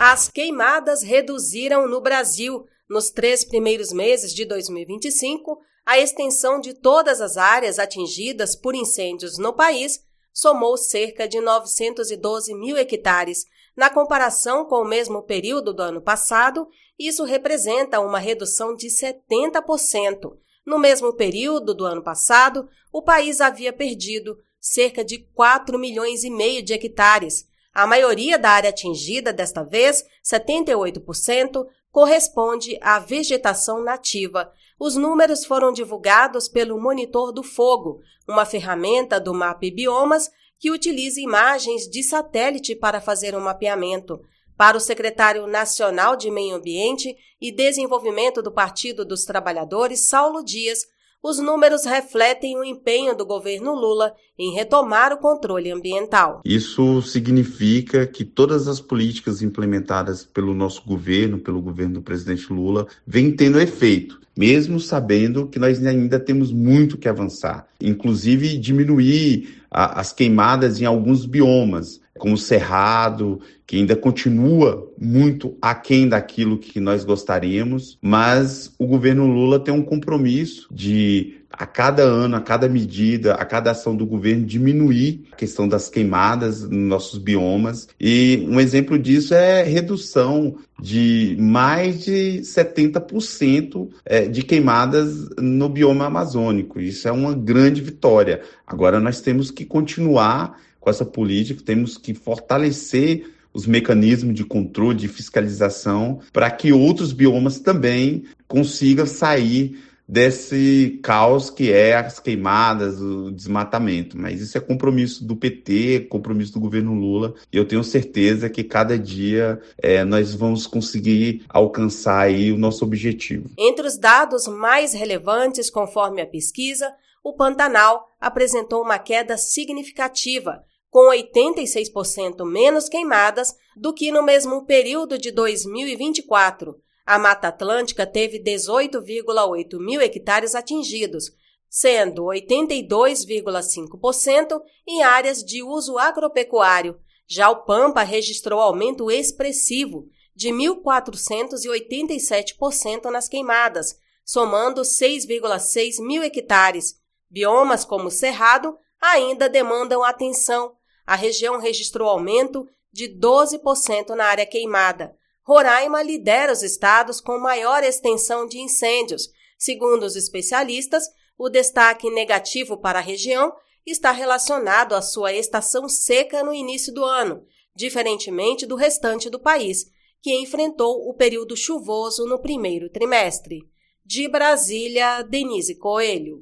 As queimadas reduziram no Brasil. Nos 3 primeiros meses de 2025, a extensão de todas as áreas atingidas por incêndios no país somou cerca de 912 mil hectares. Na comparação com o mesmo período do ano passado, isso representa uma redução de 70%. No mesmo período do ano passado, o país havia perdido cerca de 4,5 milhões de hectares. A maioria da área atingida desta vez, 78%, corresponde à vegetação nativa. Os números foram divulgados pelo Monitor do Fogo, uma ferramenta do MAP Biomas que utiliza imagens de satélite para fazer um mapeamento. Para o secretário nacional de Meio Ambiente e Desenvolvimento do Partido dos Trabalhadores, Saulo Dias, os números refletem o empenho do governo Lula em retomar o controle ambiental. Isso significa que todas as políticas implementadas pelo nosso governo, pelo governo do presidente Lula, vêm tendo efeito, mesmo sabendo que nós ainda temos muito que avançar. Inclusive diminuir as queimadas em alguns biomas, como o Cerrado, que ainda continua muito aquém daquilo que nós gostaríamos, mas o governo Lula tem um compromisso de, a cada ano, a cada medida, a cada ação do governo, diminuir a questão das queimadas nos nossos biomas. E um exemplo disso é a redução de mais de 70% de queimadas no bioma amazônico. Isso é uma grande vitória. Agora nós temos que continuar com essa política, temos que fortalecer os mecanismos de controle, de fiscalização, para que outros biomas também consigam sair desse caos que é as queimadas, o desmatamento. Mas isso é compromisso do PT, compromisso do governo Lula, e eu tenho certeza que cada dia nós vamos conseguir alcançar aí o nosso objetivo. Entre os dados mais relevantes, conforme a pesquisa, o Pantanal apresentou uma queda significativa, com 86% menos queimadas do que no mesmo período de 2024. A Mata Atlântica teve 18,8 mil hectares atingidos, sendo 82,5% em áreas de uso agropecuário. Já o Pampa registrou aumento expressivo de 1.487% nas queimadas, somando 6,6 mil hectares. Biomas como o Cerrado ainda demandam atenção. A região registrou aumento de 12% na área queimada. Roraima lidera os estados com maior extensão de incêndios. Segundo os especialistas, o destaque negativo para a região está relacionado à sua estação seca no início do ano, diferentemente do restante do país, que enfrentou o período chuvoso no primeiro trimestre. De Brasília, Denise Coelho.